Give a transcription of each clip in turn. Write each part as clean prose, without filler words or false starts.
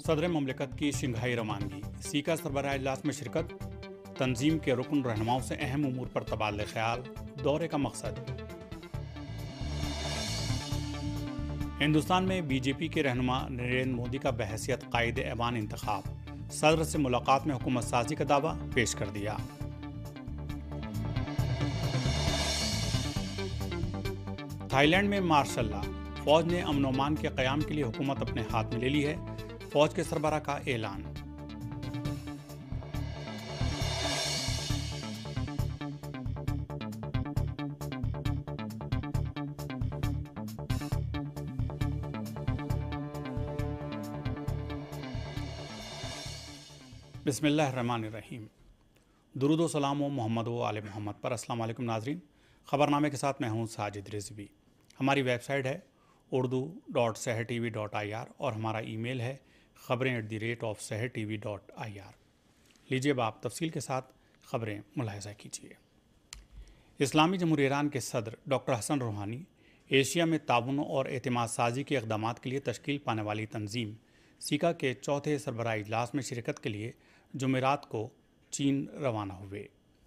صدر مملکت کی شنگھائی روانگی، سیکا سربراہ اجلاس میں شرکت، تنظیم کے رکن رہنماؤں سے اہم امور پر تبادلہ خیال، دورے کا مقصد۔ ہندوستان میں بی جے پی کے رہنما نریندر مودی کا بحیثیت قائد ایوان انتخاب، صدر سے ملاقات میں حکومت سازی کا دعویٰ پیش کر دیا۔ تھائی لینڈ میں مارشل لا، فوج نے امن و امان کے قیام کے لیے حکومت اپنے ہاتھ میں لے لی ہے، فوج کے سربراہ کا اعلان۔ بسم اللہ الرحمن الرحیم۔ درود و سلام و محمد و آل محمد پر۔ السلام علیکم ناظرین، خبرنامے کے ساتھ میں ہوں ساجد رضوی۔ ہماری ویب سائٹ ہے urdu.sehartv.ir اور ہمارا ای میل ہے khabarein@sehartv.ir۔ لیجیے اب آپ تفصیل کے ساتھ خبریں ملاحظہ کیجیے۔ اسلامی جمہوریہ ایران کے صدر ڈاکٹر حسن روحانی ایشیا میں تعاون اور اعتماد سازی کے اقدامات کے لیے تشکیل پانے والی تنظیم سیکا کے چوتھے سربراہ اجلاس میں شرکت کے لیے جمعرات کو چین روانہ ہوئے۔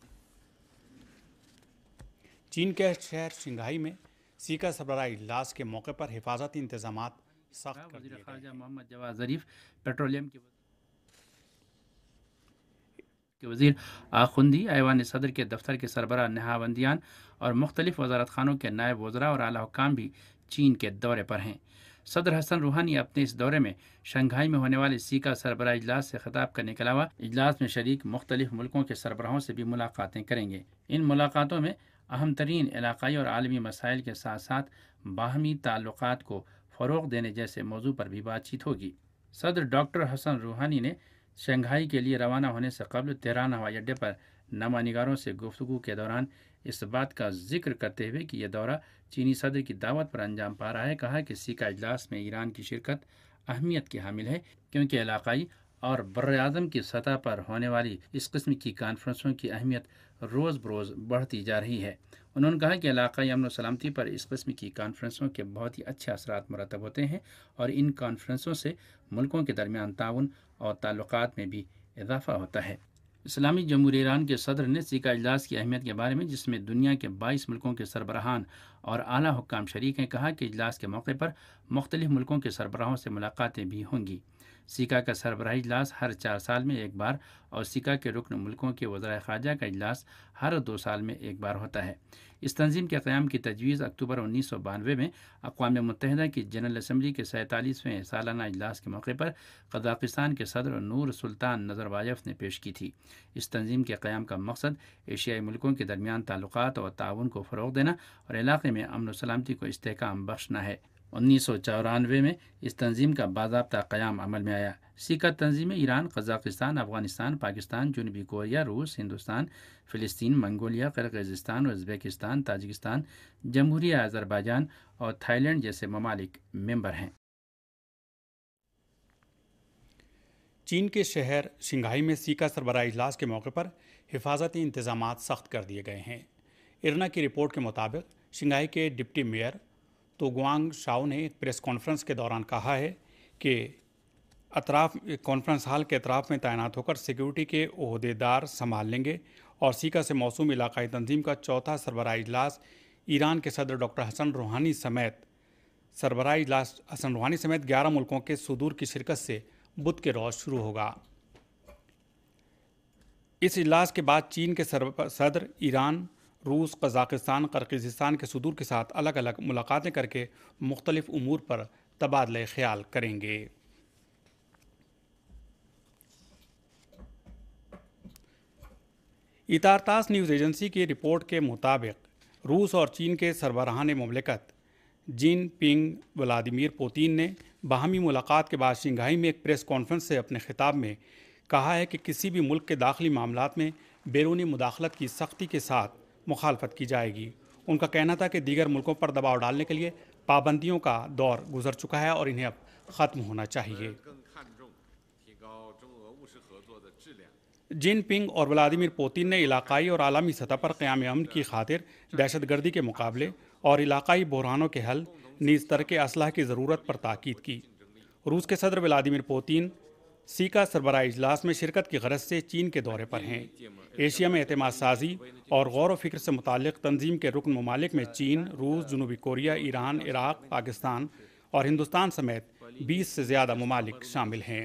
چین کے شہر شنگھائی میں سیکا سربراہ اجلاس کے موقع پر حفاظتی انتظامات سخت کر دیے گئے۔ خارجہ محمد جواد ظریف، پیٹرولیم کے وزیر آخوندی، ایوان صدر کے دفتر کے سربراہ نہاوندیان اور مختلف وزارت خانوں کے نائب وزراء اور اعلیٰ حکام بھی چین کے دورے پر ہیں۔ صدر حسن روحانی اپنے اس دورے میں شنگھائی میں ہونے والے سیکا سربراہ اجلاس سے خطاب کرنے کے علاوہ اجلاس میں شریک مختلف ملکوں کے سربراہوں سے بھی ملاقاتیں کریں گے۔ ان ملاقاتوں میں اہم ترین علاقائی اور عالمی مسائل کے ساتھ ساتھ باہمی تعلقات کو فروغ دینے جیسے موضوع پر بھی بات چیت ہوگی۔ صدر ڈاکٹر حسن روحانی نے شنگھائی کے لیے روانہ ہونے سے قبل تہران ہوائی اڈے پر نامہ نگاروں سے گفتگو کے دوران اس بات کا ذکر کرتے ہوئے کہ یہ دورہ چینی صدر کی دعوت پر انجام پا رہا ہے، کہا کہ سیکا اجلاس میں ایران کی شرکت اہمیت کی حامل ہے، کیونکہ علاقائی اور براعظم کی سطح پر ہونے والی اس قسم کی کانفرنسوں کی اہمیت روز بروز بڑھتی جا رہی ہے۔ انہوں نے کہا کہ علاقائی امن و سلامتی پر اس قسم کی کانفرنسوں کے بہت ہی اچھے اثرات مرتب ہوتے ہیں اور ان کانفرنسوں سے ملکوں کے درمیان تعاون اور تعلقات میں بھی اضافہ ہوتا ہے۔ اسلامی جمہوریہ ایران کے صدر نے سیکا اجلاس کی اہمیت کے بارے میں، جس میں دنیا کے 22 ملکوں کے سربراہان اور اعلیٰ حکام شریک ہیں، کہا کہ اجلاس کے موقع پر مختلف ملکوں کے سربراہوں سے ملاقاتیں بھی ہوں گی۔ سیکا کا سربراہی اجلاس ہر 4 سال میں ایک بار اور سیکا کے رکن ملکوں کے وزرائے خارجہ کا اجلاس ہر 2 سال میں ایک بار ہوتا ہے۔ اس تنظیم کے قیام کی تجویز اکتوبر 1992 میں اقوام متحدہ کی جنرل اسمبلی کے 47ویں سالانہ اجلاس کے موقع پر قزاقستان کے صدر نور سلطان نظربایف نے پیش کی تھی۔ اس تنظیم کے قیام کا مقصد ایشیائی ملکوں کے درمیان تعلقات اور تعاون کو فروغ دینا اور علاقے میں امن و سلامتی کو استحکام بخشنا ہے۔ 1994 میں اس تنظیم کا باضابطہ قیام عمل میں آیا۔ سیکا تنظیمیں ایران، قزاقستان، افغانستان، پاکستان، جنوبی کوریا، روس، ہندوستان، فلسطین، منگولیا، قرقیزستان، ازبیکستان، تاجکستان، جمہوریہ آذربائیجان اور تھائی لینڈ جیسے ممالک ممبر ہیں۔ چین کے شہر شنگھائی میں سیکا سربراہ اجلاس کے موقع پر حفاظتی انتظامات سخت کر دیے گئے ہیں۔ ارنا کی رپورٹ کے مطابق شنگھائی کے deputy mayor Tu Guangshao نے ایک پریس کانفرنس کے دوران کہا ہے کہ کانفرنس ہال کے اطراف میں تعینات ہو کر سیکیورٹی کے عہدیدار سنبھال لیں گے اور سیکا سے موسوم علاقائی تنظیم کا چوتھا سربراہ اجلاس ایران کے صدر ڈاکٹر حسن روحانی سمیت 11 ملکوں کے صدور کی شرکت سے بدھ کے روز شروع ہوگا۔ اس اجلاس کے بعد چین کے صدر ایران، روس، قزاقستان، قرقیزستان کے صدور کے ساتھ الگ الگ ملاقاتیں کر کے مختلف امور پر تبادلہ خیال کریں گے۔ ایتارتاس نیوز ایجنسی کی رپورٹ کے مطابق روس اور چین کے سربراہان مملکت جین پنگ ولادیمیر پوتین نے باہمی ملاقات کے بعد شنگھائی میں ایک پریس کانفرنس سے اپنے خطاب میں کہا ہے کہ کسی بھی ملک کے داخلی معاملات میں بیرونی مداخلت کی سختی کے ساتھ مخالفت کی جائے گی۔ ان کا کہنا تھا کہ دیگر ملکوں پر دباؤ ڈالنے کے لیے پابندیوں کا دور گزر چکا ہے اور انہیں اب ختم ہونا چاہیے۔ جن پنگ اور ولادیمیر پوتین نے علاقائی اور عالمی سطح پر قیام امن کی خاطر دہشت گردی کے مقابلے اور علاقائی بحرانوں کے حل نیز ترک اسلحہ کی ضرورت پر تاکید کی۔ روس کے صدر ولادیمیر پوتین سیکا سربراہ اجلاس میں شرکت کی غرض سے چین کے دورے پر ہیں۔ ایشیا میں اعتماد سازی اور غور و فکر سے متعلق تنظیم کے رکن ممالک میں چین، روس، جنوبی کوریا، ایران، عراق، پاکستان اور ہندوستان سمیت 20 سے زیادہ ممالک شامل ہیں۔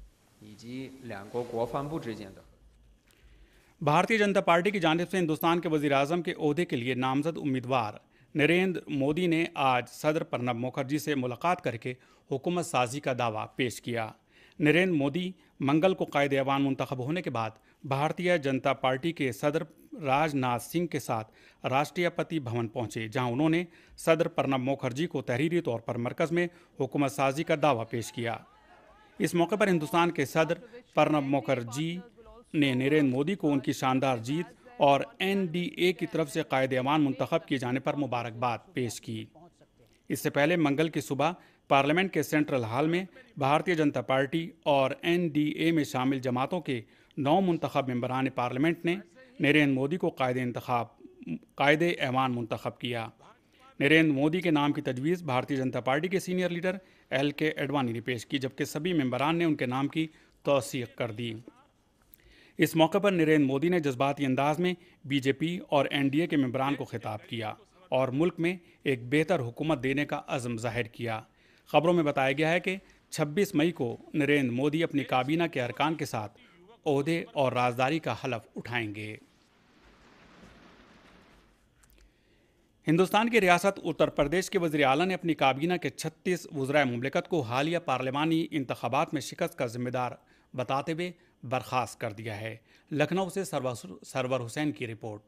بھارتیہ جنتا پارٹی کی جانب سے ہندوستان کے وزیر اعظم کے عہدے کے لیے نامزد امیدوار نریندر مودی نے آج صدر پرنب مکھرجی سے ملاقات کر کے حکومت سازی کا دعویٰ پیش کیا۔ نریندر مودی منگل کو قائد ایوان منتخب ہونے کے بعد بھارتیہ جنتا پارٹی کے صدر راج ناتھ سنگھ کے ساتھ راشٹریہ بھون پہنچے، جہاں انہوں نے صدر پرنب مکھرجی کو تحریری طور پر مرکز میں حکومت سازی کا دعویٰ پیش کیا۔ اس موقع پر ہندوستان کے صدر پرنب مکھرجی نے نریندر مودی کو ان کی شاندار جیت اور NDA کی طرف سے قائد ایوان منتخب کیے جانے پر مبارکباد پیش کی۔ اس سے پہلے منگل کی صبح پارلیمنٹ کے سینٹرل ہال میں بھارتیہ جنتا پارٹی اور NDA میں شامل جماعتوں کے 9 منتخب ممبران پارلیمنٹ نے نریندر مودی کو قائد ایوان منتخب کیا۔ نریندر مودی کے نام کی تجویز بھارتیہ جنتا پارٹی کے سینئر لیڈر LK اڈوانی نے پیش کی، جبکہ سبھی ممبران نے ان کے نام کی توثیق کر دی۔ اس موقع پر نریندر مودی نے جذباتی انداز میں BJP اور NDA کے ممبران کو خطاب کیا اور ملک میں ایک بہتر حکومت دینے کا عزم ظاہر کیا۔ خبروں میں بتایا گیا ہے کہ 26 مئی کو نریندر مودی اپنی کابینہ کے ارکان کے ساتھ عہدے اور رازداری کا حلف اٹھائیں گے۔ ہندوستان کی ریاست اتر پردیش کے وزیر اعلیٰ نے اپنی کابینہ کے 36 وزرائے مملکت کو حالیہ پارلیمانی انتخابات میں شکست کا ذمہ دار بتاتے ہوئے برخاست کر دیا ہے۔ لکھنؤ سے سرور حسین کی رپورٹ۔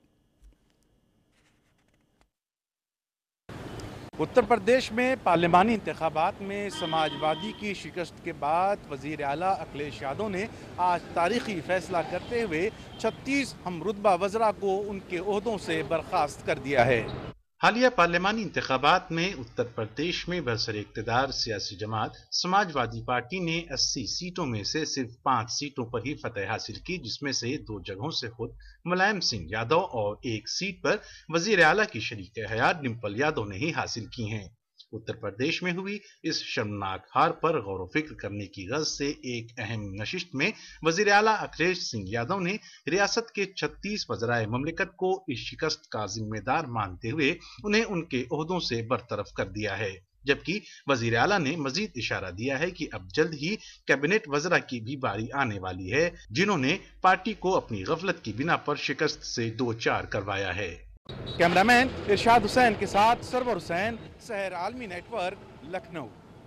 اتر پردیش میں پارلیمانی انتخابات میں سماجوادی کی شکست کے بعد وزیر اعلیٰ اکھلیش یادو نے آج تاریخی فیصلہ کرتے ہوئے 36 ہم رتبہ وزراء کو ان کے عہدوں سے برخاست کر دیا ہے۔ حالیہ پارلیمانی انتخابات میں اتر پردیش میں برسر اقتدار سیاسی جماعت سماجوادی پارٹی نے 80 سیٹوں میں سے صرف 5 سیٹوں پر ہی فتح حاصل کی، جس میں سے 2 جگہوں سے خود ملائم سنگھ یادو اور 1 سیٹ پر وزیر اعلیٰ کی شریک حیات ڈمپل یادو نے ہی حاصل کی ہیں۔ اتر پردیش میں ہوئی اس شرمناک ہار پر غور و فکر کرنے کی غرض سے ایک اہم نشست میں وزیر اعلیٰ اکھلیش سنگھ یادو نے ریاست کے 36 وزرائے مملکت کو اس شکست کا ذمہ دار مانتے ہوئے انہیں ان کے عہدوں سے برطرف کر دیا ہے، جبکہ وزیر اعلیٰ نے مزید اشارہ دیا ہے کہ اب جلد ہی کیبنٹ وزراء کی بھی باری آنے والی ہے، جنہوں نے پارٹی کو اپنی غفلت کی بنا پر شکست سے دوچار کروایا ہے۔ کیمرامین ارشاد حسین کے ساتھ سرور حسین، سحر عالمی network, Lucknow.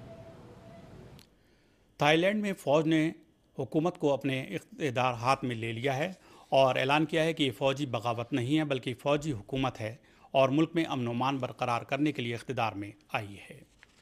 Thailand میں فوج نے حکومت کو اپنے اقتدار ہاتھ میں لے لیا ہے اور اعلان کیا ہے کہ یہ فوجی بغاوت نہیں ہے بلکہ فوجی حکومت ہے اور ملک میں امن و امان برقرار کرنے کے لیے اقتدار میں آئی ہے۔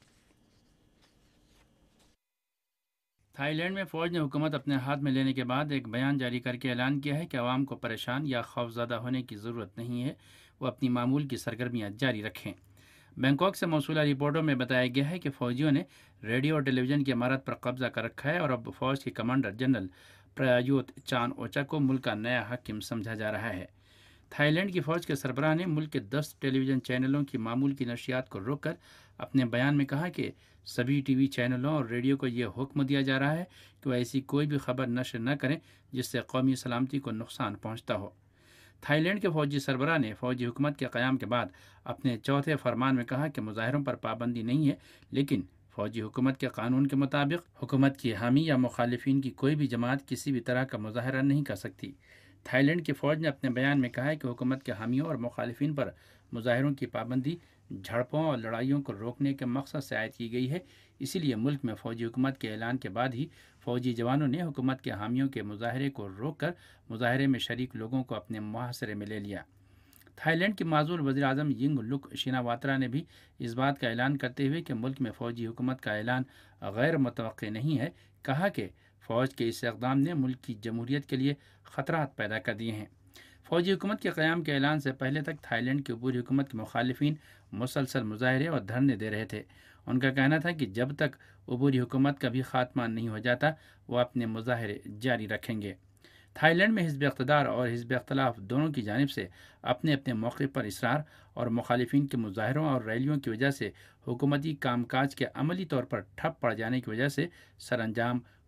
تھائی لینڈ میں فوج نے حکومت اپنے ہاتھ میں لینے کے بعد ایک بیان جاری کر کے اعلان کیا ہے کہ عوام کو پریشان یا خوفزدہ ہونے کی ضرورت نہیں ہے، وہ اپنی معمول کی سرگرمیاں جاری رکھیں۔ بینکاک سے موصولہ رپورٹوں میں بتایا گیا ہے کہ فوجیوں نے ریڈیو اور ٹیلی ویژن کی عمارت پر قبضہ کر رکھا ہے اور اب فوج کے کمانڈر جنرل پرایوت چان اوچا کو ملک کا نیا حاکم سمجھا جا رہا ہے۔ تھائی لینڈ کی فوج کے سربراہ نے ملک کے 10 ٹیلی ویژن چینلوں کی معمول کی نشریات کو روک کر اپنے بیان میں کہا کہ سبھی ٹی وی چینلوں اور ریڈیو کو یہ حکم دیا جا رہا ہے کہ وہ ایسی کوئی بھی خبر نشر نہ کریں جس سے قومی سلامتی کو نقصان پہنچتا ہو۔ تھائی لینڈ کے فوجی سربراہ نے فوجی حکومت کے قیام کے بعد اپنے چوتھے فرمان میں کہا کہ مظاہروں پر پابندی نہیں ہے، لیکن فوجی حکومت کے قانون کے مطابق حکومت کی حامی یا مخالفین کی کوئی بھی جماعت کسی بھی طرح کا مظاہرہ نہیں کر سکتی۔ تھائی لینڈ کی فوج نے اپنے بیان میں کہا ہے کہ حکومت کے حامیوں اور مخالفین پر مظاہروں کی پابندی جھڑپوں اور لڑائیوں کو روکنے کے مقصد سے عائد کی گئی ہے، اسی لیے ملک میں فوجی حکومت کے اعلان کے بعد ہی فوجی جوانوں نے حکومت کے حامیوں کے مظاہرے کو روک کر مظاہرے میں شریک لوگوں کو اپنے محاصرے میں لے لیا۔ تھائی لینڈ کے معزول وزیر اعظم ینگ لک شیناواترا نے بھی اس بات کا اعلان کرتے ہوئے کہ ملک میں فوجی حکومت کا اعلان غیر متوقع نہیں ہے، کہا کہ فوج کے اس اقدام نے ملک کی جمہوریت کے لیے خطرات پیدا کر دیے ہیں۔ فوجی حکومت کے قیام کے اعلان سے پہلے تک تھائی لینڈ کی عبوری حکومت کے مخالفین مسلسل مظاہرے اور دھرنے دے رہے تھے۔ ان کا کہنا تھا کہ جب تک عبوری حکومت کا بھی خاتمہ نہیں ہو جاتا وہ اپنے مظاہرے جاری رکھیں گے۔ تھائی لینڈ میں حزب اقتدار اور حزب اختلاف دونوں کی جانب سے اپنے اپنے موقع پر اصرار اور مخالفین کے مظاہروں اور ریلیوں کی وجہ سے حکومتی کام کاج کے عملی طور پر ٹھپ پڑ جانے کی وجہ سے سر انجام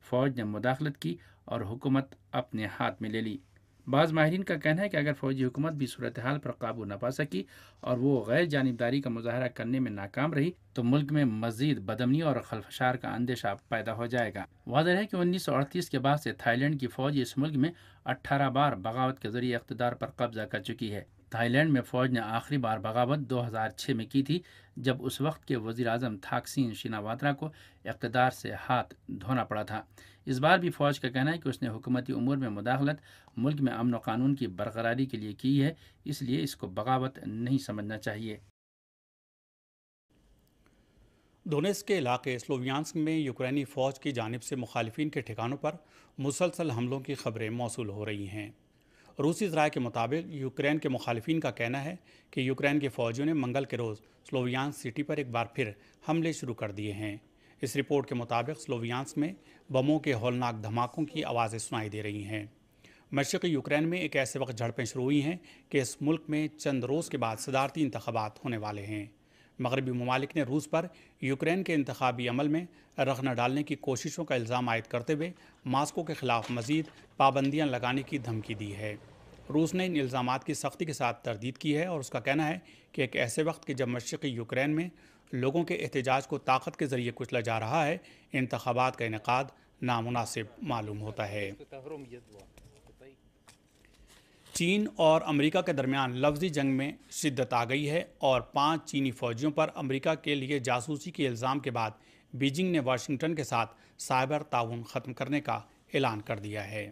فوج نے مداخلت کی اور حکومت اپنے ہاتھ میں لے لی۔ بعض ماہرین کا کہنا ہے کہ اگر فوجی حکومت بھی صورتحال پر قابو نہ پا سکی اور وہ غیر جانبداری کا مظاہرہ کرنے میں ناکام رہی تو ملک میں مزید بدامنی اور خلفشار کا اندیشہ پیدا ہو جائے گا۔ واضح ہے کہ 1938 کے بعد سے تھائی لینڈ کی فوج اس ملک میں 18 بار بغاوت کے ذریعے اقتدار پر قبضہ کر چکی ہے۔ تھائی لینڈ میں فوج نے آخری بار بغاوت 2006 میں کی تھی، جب اس وقت کے وزیر اعظم تھاکسین شیناواترا کو اقتدار سے ہاتھ دھونا پڑا تھا۔ اس بار بھی فوج کا کہنا ہے کہ اس نے حکومتی امور میں مداخلت ملک میں امن و قانون کی برقراری کے لیے کی ہے، اس لیے اس کو بغاوت نہیں سمجھنا چاہیے۔ دونیتسک کے علاقے سلوویانسک میں یوکرینی فوج کی جانب سے مخالفین کے ٹھکانوں پر مسلسل حملوں کی خبریں موصول ہو رہی ہیں۔ روسی ذرائع کے مطابق یوکرین کے مخالفین کا کہنا ہے کہ یوکرین کے فوجیوں نے منگل کے روز سلوویانسک سٹی پر ایک بار پھر حملے شروع کر دیے ہیں۔ اس رپورٹ کے مطابق سلوویانسک میں بموں کے ہولناک دھماکوں کی آوازیں سنائی دے رہی ہیں۔ مشرقی یوکرین میں ایک ایسے وقت جھڑپیں شروع ہوئی ہیں کہ اس ملک میں چند روز کے بعد صدارتی انتخابات ہونے والے ہیں۔ مغربی ممالک نے روس پر یوکرین کے انتخابی عمل میں رخنہ ڈالنے کی کوششوں کا الزام عائد کرتے ہوئے ماسکو کے خلاف مزید پابندیاں لگانے کی دھمکی دی ہے۔ روس نے ان الزامات کی سختی کے ساتھ تردید کی ہے اور اس کا کہنا ہے کہ ایک ایسے وقت کہ جب مشرقی یوکرین میں لوگوں کے احتجاج کو طاقت کے ذریعے کچلا جا رہا ہے، انتخابات کا انعقاد نامناسب معلوم ہوتا ہے۔ چین اور امریکہ کے درمیان لفظی جنگ میں شدت آ گئی ہے اور 5 چینی فوجیوں پر امریکہ کے لیے جاسوسی کے الزام کے بعد بیجنگ نے واشنگٹن کے ساتھ سائبر تعاون ختم کرنے کا اعلان کر دیا ہے۔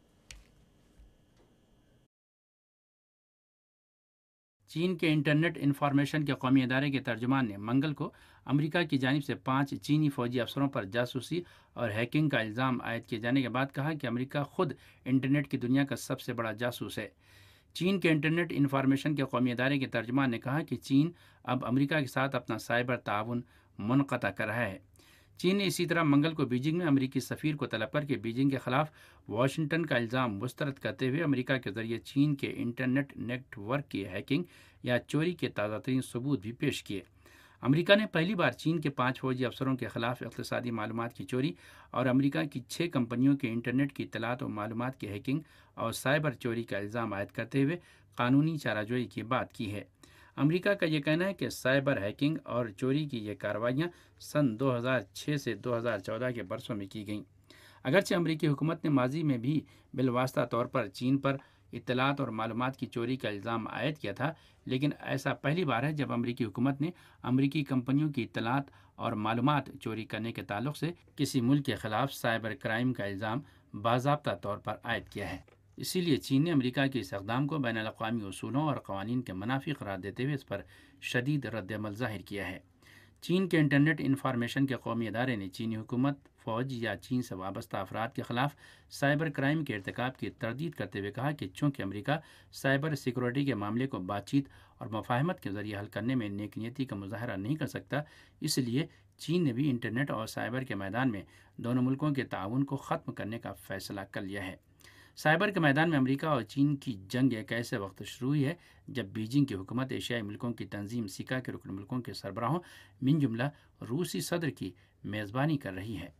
چین کے انٹرنیٹ انفارمیشن کے قومی ادارے کے ترجمان نے منگل کو امریکہ کی جانب سے 5 چینی فوجی افسروں پر جاسوسی اور ہیکنگ کا الزام عائد کیے جانے کے بعد کہا کہ امریکہ خود انٹرنیٹ کی دنیا کا سب سے بڑا جاسوس ہے۔ چین کے انٹرنیٹ انفارمیشن کے قومی ادارے کے ترجمان نے کہا کہ چین اب امریکہ کے ساتھ اپنا سائبر تعاون منقطع کر رہا ہے۔ چین نے اسی طرح منگل کو بیجنگ میں امریکی سفیر کو طلب کر کے بیجنگ کے خلاف واشنگٹن کا الزام مسترد کرتے ہوئے امریکہ کے ذریعے چین کے انٹرنیٹ نیٹ ورک کی ہیکنگ یا چوری کے تازہ ترین ثبوت بھی پیش کیے۔ امریکہ نے پہلی بار چین کے 5 فوجی افسروں کے خلاف اقتصادی معلومات کی چوری اور امریکہ کی 6 کمپنیوں کے انٹرنیٹ کی اطلاعات و معلومات کی ہیکنگ اور سائبر چوری کا الزام عائد کرتے ہوئے قانونی چارہ جوئی کی بات کی ہے۔ امریکہ کا یہ کہنا ہے کہ سائبر ہیکنگ اور چوری کی یہ کارروائیاں سن 2006 سے 2014 کے برسوں میں کی گئیں۔ اگرچہ امریکی حکومت نے ماضی میں بھی بالواسطہ طور پر چین پر اطلاعات اور معلومات کی چوری کا الزام عائد کیا تھا، لیکن ایسا پہلی بار ہے جب امریکی حکومت نے امریکی کمپنیوں کی اطلاعات اور معلومات چوری کرنے کے تعلق سے کسی ملک کے خلاف سائبر کرائم کا الزام باضابطہ طور پر عائد کیا ہے۔ اسی لیے چین نے امریکہ کے اس اقدام کو بین الاقوامی اصولوں اور قوانین کے منافی قرار دیتے ہوئے اس پر شدید رد عمل ظاہر کیا ہے۔ چین کے انٹرنیٹ انفارمیشن کے قومی ادارے نے چینی حکومت، فوج یا چین سے وابستہ افراد کے خلاف سائبر کرائم کے ارتکاب کی تردید کرتے ہوئے کہا کہ چونکہ امریکہ سائبر سیکورٹی کے معاملے کو بات چیت اور مفاہمت کے ذریعے حل کرنے میں نیک نیتی کا مظاہرہ نہیں کر سکتا، اس لیے چین نے بھی انٹرنیٹ اور سائبر کے میدان میں دونوں ملکوں کے تعاون کو ختم کرنے کا فیصلہ کر لیا ہے۔ سائبر کے میدان میں امریکہ اور چین کی جنگ ایک ایسے وقت شروع ہوئی ہے جب بیجنگ کی حکومت ایشیائی ملکوں کی تنظیم سیکا کے رکن ملکوں کے سربراہوں من جملہ روسی صدر کی میزبانی کر رہی ہے۔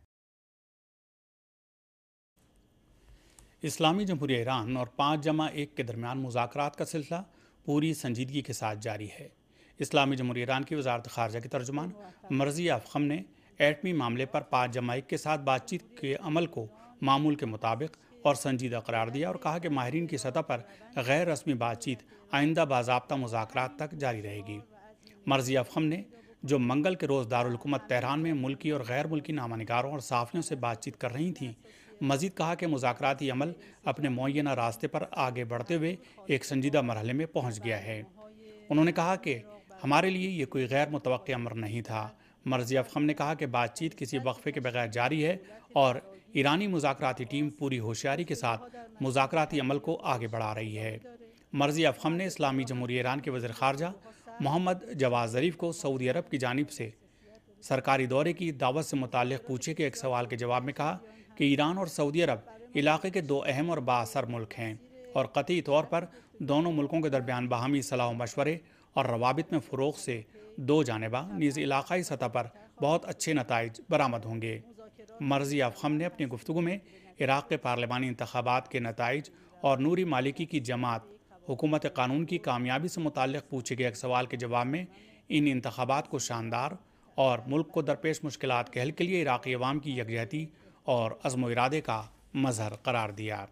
اسلامی جمہوریہ ایران اور 5+1 کے درمیان مذاکرات کا سلسلہ پوری سنجیدگی کے ساتھ جاری ہے۔ اسلامی جمہوریہ ایران کی وزارت خارجہ کے ترجمان مرضی افخم نے ایٹمی معاملے پر 5+1 کے ساتھ بات چیت کے عمل کو معمول کے مطابق اور سنجیدہ قرار دیا اور کہا کہ ماہرین کی سطح پر غیر رسمی بات چیت آئندہ باضابطہ مذاکرات تک جاری رہے گی۔ مرضی افخم نے جو منگل کے روز دارالحکومت تہران میں ملکی اور غیر ملکی نامہ نگاروں اور صحافیوں سے بات چیت کر رہی تھیں، مزید کہا کہ مذاکراتی عمل اپنے معینہ راستے پر آگے بڑھتے ہوئے ایک سنجیدہ مرحلے میں پہنچ گیا ہے۔ انہوں نے کہا کہ ہمارے لیے یہ کوئی غیر متوقع امر نہیں تھا۔ مرضی افخم نے کہا کہ بات چیت کسی وقفے کے بغیر جاری ہے اور ایرانی مذاکراتی ٹیم پوری ہوشیاری کے ساتھ مذاکراتی عمل کو آگے بڑھا رہی ہے۔ مرضی افخم نے اسلامی جمہوریہ ایران کے وزیر خارجہ محمد جواد ظریف کو سعودی عرب کی جانب سے سرکاری دورے کی دعوت سے متعلق پوچھے گئے ایک سوال کے جواب میں کہا کہ ایران اور سعودی عرب علاقے کے 2 اہم اور بااثر ملک ہیں اور قطعی طور پر دونوں ملکوں کے درمیان باہمی صلاح و مشورے اور روابط میں فروغ سے 2 جانبہ نیز علاقائی سطح پر بہت اچھے نتائج برآمد ہوں گے۔ مرضی افخم نے اپنی گفتگو میں عراق کے پارلیمانی انتخابات کے نتائج اور نوری مالکی کی جماعت حکومت قانون کی کامیابی سے متعلق پوچھے گئے ایک سوال کے جواب میں ان انتخابات کو شاندار اور ملک کو درپیش مشکلات کے حل کے لیے عراقی عوام کی یکجہتی اور عزم و ارادے کا مظہر قرار دیا۔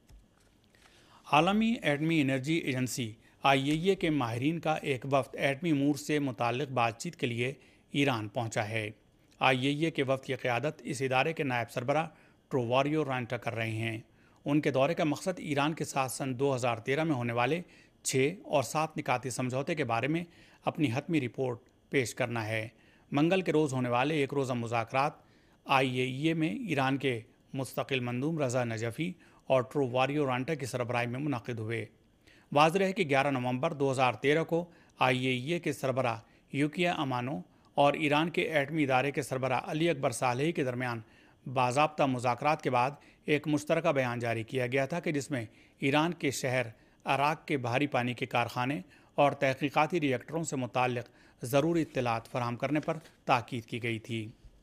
عالمی ایٹمی انرجی ایجنسی IAEA کے ماہرین کا ایک وفد ایٹمی امور سے متعلق بات چیت کے لیے ایران پہنچا ہے۔ IAEA کے وفد کی قیادت اس ادارے کے نائب سربراہ ٹروواریو رانٹا کر رہے ہیں۔ ان کے دورے کا مقصد ایران کے ساتھ سن 2013 میں ہونے والے 6 اور 7 نکاتی سمجھوتے کے بارے میں اپنی حتمی رپورٹ پیش کرنا ہے۔ منگل کے روز ہونے والے ایک روزہ مذاکرات IAEA میں ایران کے مستقل مندوب رضا نجفی اور ٹروواریو رانٹا کی سربراہی میں منعقد ہوئے۔ واضح ہے کہ 11 نومبر 2013 کو IAEA کے سربراہ یوکیا امانو اور ایران کے ایٹمی ادارے کے سربراہ علی اکبر صالحی کے درمیان باضابطہ مذاکرات کے بعد ایک مشترکہ بیان جاری کیا گیا تھا کہ جس میں ایران کے شہر عراق کے بحری پانی کے کارخانے اور تحقیقاتی ری ایکٹروں سے متعلق ضروری اطلاعات فراہم کرنے پر تاکید کی گئی تھی۔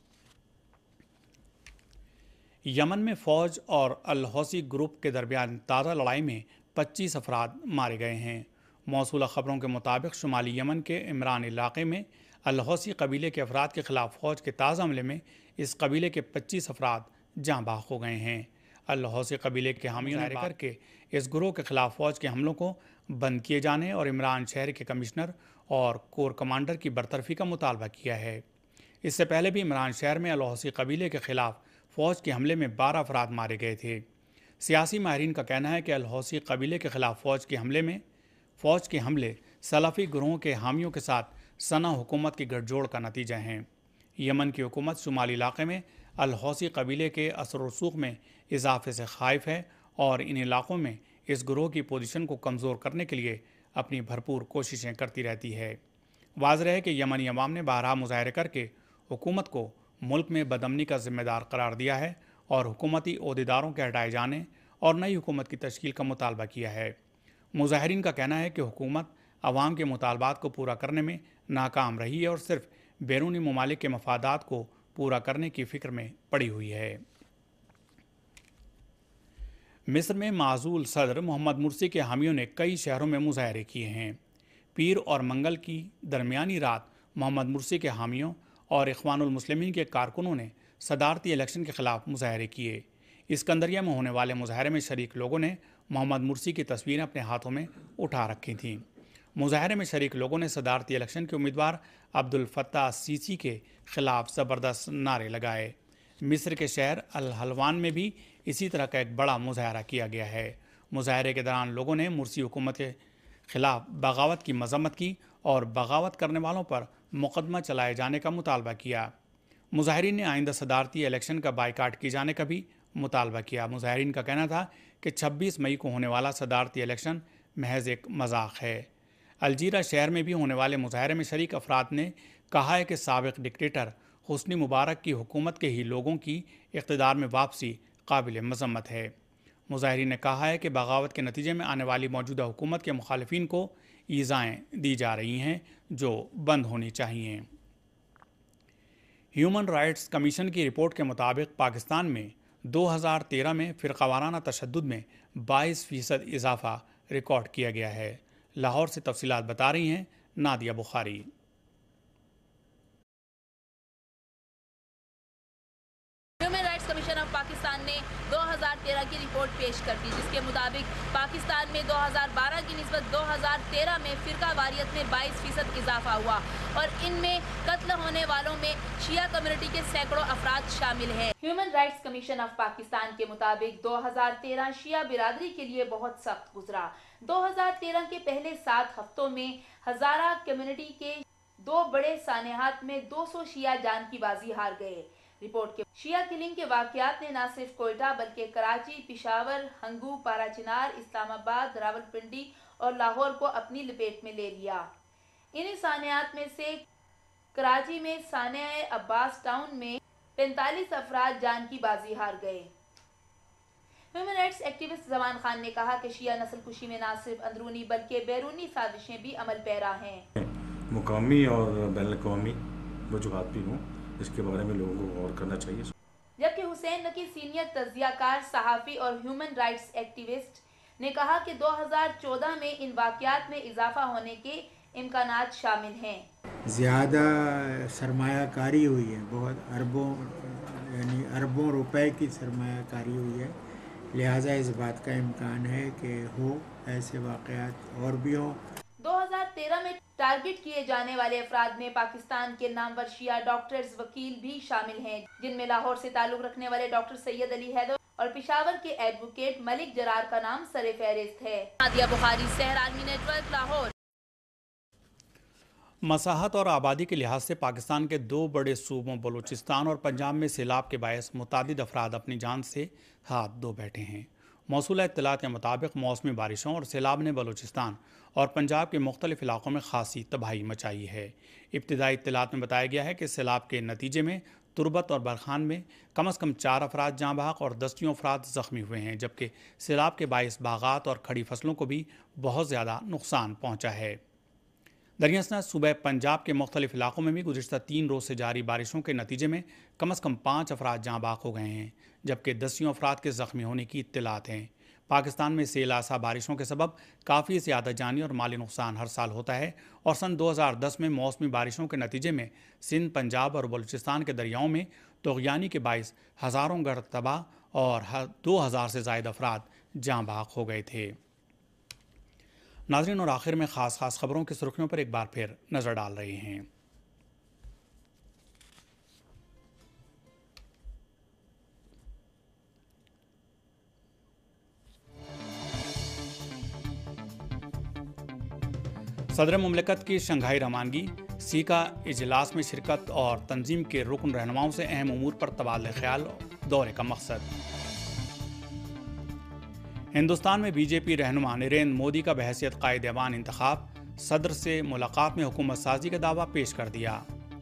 یمن میں فوج اور الحوثی گروپ کے درمیان تازہ لڑائی میں 25 افراد مارے گئے ہیں۔ موصولہ خبروں کے مطابق شمالی یمن کے عمران علاقے میں الحوثی قبیلے کے افراد کے خلاف فوج کے تازہ حملے میں اس قبیلے کے 25 افراد جاں بحق ہو گئے ہیں۔ الحوثی قبیلے کے حامیوں نے کر کے اس گروہ کے خلاف فوج کے حملوں کو بند کیے جانے اور عمران شہر کے کمشنر اور کور کمانڈر کی برطرفی کا مطالبہ کیا ہے۔ اس سے پہلے بھی عمران شہر میں الحوثی قبیلے کے خلاف فوج کے حملے میں 12 افراد مارے گئے تھے۔ سیاسی ماہرین کا کہنا ہے کہ الحوثی قبیلے کے خلاف فوج کے حملے سلفی گروہوں کے حامیوں کے ساتھ سنا حکومت کی گٹھ جوڑ کا نتیجہ ہیں۔ یمن کی حکومت شمالی علاقے میں الحوثی قبیلے کے اثر و رسوخ میں اضافے سے خائف ہے اور ان علاقوں میں اس گروہ کی پوزیشن کو کمزور کرنے کے لیے اپنی بھرپور کوششیں کرتی رہتی ہے۔ واضح ہے کہ یمنی عوام نے بارہا مظاہرے کر کے حکومت کو ملک میں بدامنی کا ذمہ دار قرار دیا ہے اور حکومتی عہدیداروں کے ہٹائے جانے اور نئی حکومت کی تشکیل کا مطالبہ کیا ہے۔ مظاہرین کا کہنا ہے کہ حکومت عوام کے مطالبات کو پورا کرنے میں ناکام رہی ہے اور صرف بیرونی ممالک کے مفادات کو پورا کرنے کی فکر میں پڑی ہوئی ہے۔ مصر میں معزول صدر محمد مرسی کے حامیوں نے کئی شہروں میں مظاہرے کیے ہیں۔ پیر اور منگل کی درمیانی رات محمد مرسی کے حامیوں اور اخوان المسلمین کے کارکنوں نے صدارتی الیکشن کے خلاف مظاہرے کیے۔ اسکندریہ میں ہونے والے مظاہرے میں شریک لوگوں نے محمد مرسی کی تصویریں اپنے ہاتھوں میں اٹھا رکھی تھیں۔ مظاہرے میں شریک لوگوں نے صدارتی الیکشن کے امیدوار عبدالفتاح السیسی کے خلاف زبردست نعرے لگائے۔ مصر کے شہر الحلوان میں بھی اسی طرح کا ایک بڑا مظاہرہ کیا گیا ہے۔ مظاہرے کے دوران لوگوں نے مرسی حکومت کے خلاف بغاوت کی مذمت کی اور بغاوت کرنے والوں پر مقدمہ چلائے جانے کا مطالبہ کیا۔ مظاہرین نے آئندہ صدارتی الیکشن کا بائیکاٹ کیے جانے کا بھی مطالبہ کیا۔ مظاہرین کا کہنا تھا کہ 26 مئی کو ہونے والا صدارتی الیکشن محض ایک مذاق ہے۔ الجیرہ شہر میں بھی ہونے والے مظاہرے میں شریک افراد نے کہا ہے کہ سابق ڈکٹیٹر حسنی مبارک کی حکومت کے ہی لوگوں کی اقتدار میں واپسی قابل مذمت ہے۔ مظاہرین نے کہا ہے کہ بغاوت کے نتیجے میں آنے والی موجودہ حکومت کے مخالفین کو ایذائیں دی جا رہی ہیں جو بند ہونی چاہیے۔ ہیومن رائٹس کمیشن کی رپورٹ کے مطابق پاکستان میں 2013 میں فرقہ وارانہ تشدد میں 22% اضافہ ریکارڈ کیا گیا ہے۔ لاہور سے تفصیلات بتا رہی ہیں Nadia Bukhari. Human rights commission of Pakistan نے 2013 کی رپورٹ پیش کر دی، جس کے مطابق پاکستان میں 2012 کی نسبت 2013 میں فرقہ واریت میں 22% اضافہ ہوا اور ان میں قتل ہونے والوں میں شیعہ کمیونٹی کے سینکڑوں افراد شامل ہیں۔ Human rights commission of Pakistan کے مطابق 2013 شیعہ برادری کے لیے بہت سخت گزرا۔ 2013 کے پہلے 7 ہفتوں میں ہزارہ کمیونٹی کے 2 بڑے سانحات میں 200 شیعہ جان کی بازی ہار گئے۔ رپورٹ کے شیعہ کلنگ کے واقعات نے نہ صرف کوئٹہ بلکہ کراچی، پشاور، ہنگو، پارا چنار، اسلام آباد، راولپنڈی اور لاہور کو اپنی لپیٹ میں لے لیا۔ انہی سانحات میں سے کراچی میں سانحہ عباس ٹاؤن میں 45 افراد جان کی بازی ہار گئے۔ Human rights activist Zaman Khan نے کہا کہ شیعہ نسل کشی میں نہ صرف اندرونی بلکہ بیرونی سازشیں بھی عمل پیرا ہیں۔ مقامی اور بین الاقوامی وجوہات بھی ہوں، اس کے بارے میں لوگوں کو غور کرنا چاہیے۔ حسین نقی سینئر تجزیہ کار، صحافی اور ہیومن رائٹس ایکٹیوسٹ نے کہا کہ 2014 میں ان واقعات میں اضافہ ہونے کے امکانات شامل ہیں۔ زیادہ سرمایہ کاری ہوئی ہے، بہت اربوں روپے کی سرمایہ کاری ہوئی ہے، لہٰذا اس بات کا امکان ہے کہ ایسے واقعات اور بھی ہوں۔ 2013 میں ٹارگٹ کیے جانے والے افراد میں پاکستان کے نامور شیعہ ڈاکٹرز وکیل بھی شامل ہیں، جن میں لاہور سے تعلق رکھنے والے ڈاکٹر سید علی حیدر اور پشاور کے ایڈوکیٹ ملک جرار کا نام سر فہرست ہے۔ نادیہ بخاری، سحر عالمی نیٹ ورک، لاہور۔ مساحت اور آبادی کے لحاظ سے پاکستان کے دو بڑے صوبوں بلوچستان اور پنجاب میں سیلاب کے باعث متعدد افراد اپنی جان سے ہاتھ دھو بیٹھے ہیں۔ موصولہ اطلاعات کے مطابق موسمی بارشوں اور سیلاب نے بلوچستان اور پنجاب کے مختلف علاقوں میں خاصی تباہی مچائی ہے۔ ابتدائی اطلاعات میں بتایا گیا ہے کہ سیلاب کے نتیجے میں تربت اور برخان میں کم از کم 4 افراد جاں بحق اور دسیوں افراد زخمی ہوئے ہیں، جبکہ سیلاب کے باعث باغات اور کھڑی فصلوں کو بھی بہت زیادہ نقصان پہنچا ہے۔ دریں اثنا صوبہ پنجاب کے مختلف علاقوں میں بھی گزشتہ 3 روز سے جاری بارشوں کے نتیجے میں کم از کم 5 افراد جاں بحق ہو گئے ہیں، جبکہ دسیوں افراد کے زخمی ہونے کی اطلاعات ہیں۔ پاکستان میں سیل آسا بارشوں کے سبب کافی زیادہ جانی اور مالی نقصان ہر سال ہوتا ہے، اور سن 2010 میں موسمی بارشوں کے نتیجے میں سندھ، پنجاب اور بلوچستان کے دریاؤں میں طغیانی کے باعث ہزاروں گھر تباہ اور 2000 سے زائد افراد جاں بحق ہو گئے تھے۔ ناظرین، اور آخر میں خاص خبروں کی سرخیوں پر ایک بار پھر نظر ڈال رہے ہیں۔ صدر مملکت کی شنگھائی روانگی، سیکا اجلاس میں شرکت اور تنظیم کے رکن رہنماؤں سے اہم امور پر تبادلہ خیال، دورے کا مقصد۔ ہندوستان میں بی جے پی رہنما نریندر مودی کا بحیثیت قائد ایوان انتخاب، صدر سے ملاقات میں حکومت سازی کا دعویٰ پیش کر دیا۔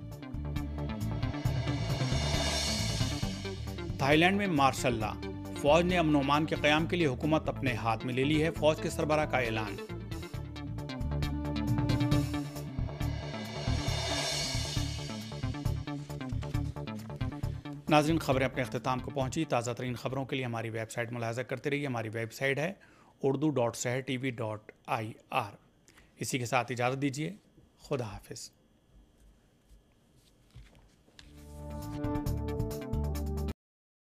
تھائی لینڈ میں مارشل لا، فوج نے امن و امان کے قیام کے لیے حکومت اپنے ہاتھ میں لے لی ہے، فوج کے سربراہ کا اعلان۔ ناظرین، خبریں اپنے اختتام کو پہنچی۔ تازہ ترین خبروں کے لیے ہماری ویب سائٹ ملاحظہ کرتے رہیے۔ ہماری ویب سائٹ ہے urdu.sehrtv.ir۔ اسی کے ساتھ اجازت دیجیے، خدا حافظ۔